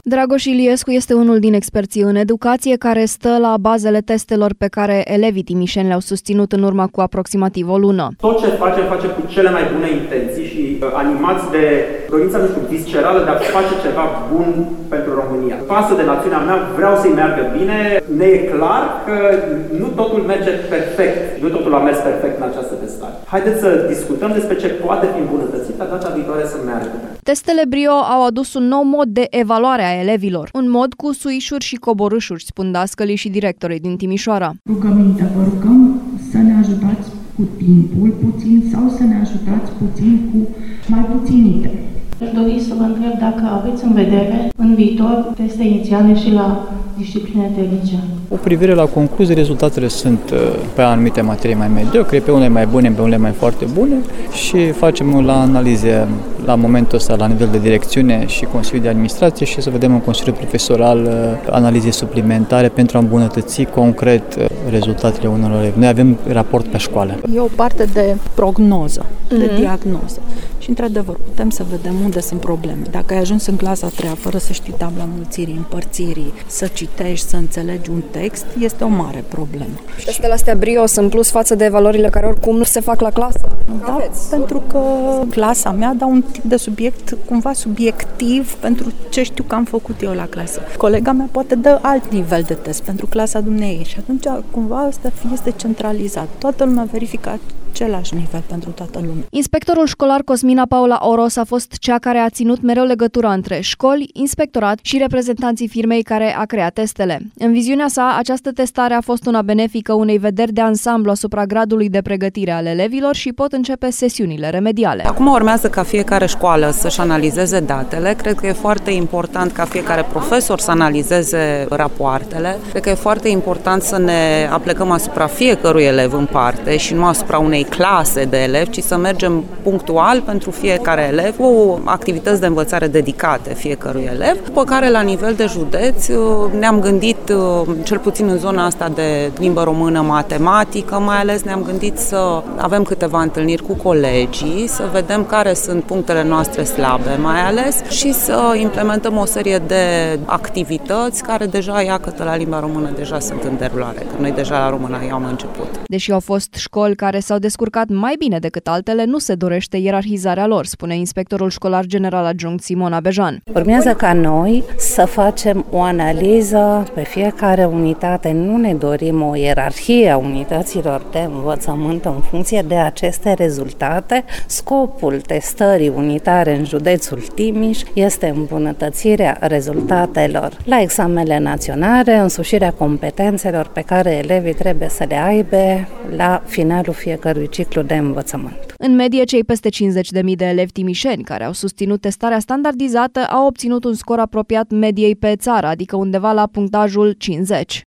Dragoș Iliescu este unul din experții în educație care stă la bazele testelor pe care elevii timișeni le-au susținut în urmă cu aproximativ o lună. Tot ce facem cu cele mai bune intenții și animați de dorința, viscerală de a face ceva bun pentru România. Față de națiunea mea, vreau să-i meargă bine. Ne e clar că nu totul merge perfect. Nu totul a mers perfect în această testare. Haideți să discutăm despre ce poate fi îmbunătățit ca data viitoare să meargă. Testele Brio au adus un nou mod de evaluare a elevilor. Un mod cu suișuri și coborâșuri, spun dascălii și directorii din Timișoara. Rugămintea, vă rugăm să ne ajutați cu timpul puțin sau să ne ajutați puțin cu mai puținite. Aș dori să vă întreb dacă aveți în vedere în viitor teste inițiale și la discipline tehnice. O privire la concluzii, rezultatele sunt pe anumite materii mai mediocre, pe unele mai bune, pe unele mai foarte bune și facem la analize la momentul ăsta la nivel de direcțiune și Consiliul de Administrație și să vedem în Consiliul Profesoral analize suplimentare pentru a îmbunătăți concret rezultatele unor elevi. Noi avem raport pe școală. E o parte de prognoză, de diagnoză. Și, într-adevăr, putem să vedem unde sunt probleme. Dacă ai ajuns în clasa a treia fără să știi tabla mulțirii, împărțirii, să citești, să înțelegi un text, este o mare problemă. Testele astea Brio sunt plus față de valorile care oricum nu se fac la clasă? Da, pentru că clasa mea dă un tip de subiect cumva subiectiv pentru ce știu că am făcut eu la clasă. Colega mea poate dă alt nivel de test pentru clasa dumneavoastră și atunci cumva asta este centralizat. Toată lumea verifică același nivel pentru toată lumea. Inspectorul școlar Cosmina Paula Oros a fost cea care a ținut mereu legătura între școli, inspectorat și reprezentanții firmei care a creat testele. În viziunea sa, această testare a fost una benefică unei vederi de ansamblu asupra gradului de pregătire al elevilor și pot începe sesiunile remediale. Acum urmează ca fiecare școală să-și analizeze datele. Cred că e foarte important ca fiecare profesor să analizeze rapoartele. Cred că e foarte important să ne aplecăm asupra fiecărui elev în parte și nu asupra unei clase de elevi, ci să mergem punctual pentru fiecare elev cu activități de învățare dedicate fiecărui elev, după care la nivel de județ ne-am gândit, cel puțin în zona asta de limbă română, matematică, mai ales ne-am gândit să avem câteva întâlniri cu colegii, să vedem care sunt punctele noastre slabe mai ales și să implementăm o serie de activități care deja, iată, la limba română deja sunt în derulare, că noi deja la română am început. Deși au fost școli care s-au descurcat mai bine decât altele, nu se dorește ierarhizarea lor, spune inspectorul școlar general adjunct Simona Bejan. Urmează ca noi să facem o analiză pe fiecare unitate. Nu ne dorim o ierarhie a unităților de învățământ în funcție de aceste rezultate. Scopul testării unitare în județul Timiș este îmbunătățirea rezultatelor la examenele naționale, însușirea competențelor pe care elevii trebuie să le aibă la finalul fiecărui ciclu de învățământ. În medie, cei peste 50.000 de elevi timișeni care au susținut testarea standardizată au obținut un scor apropiat mediei pe țară, adică undeva la punctajul 50.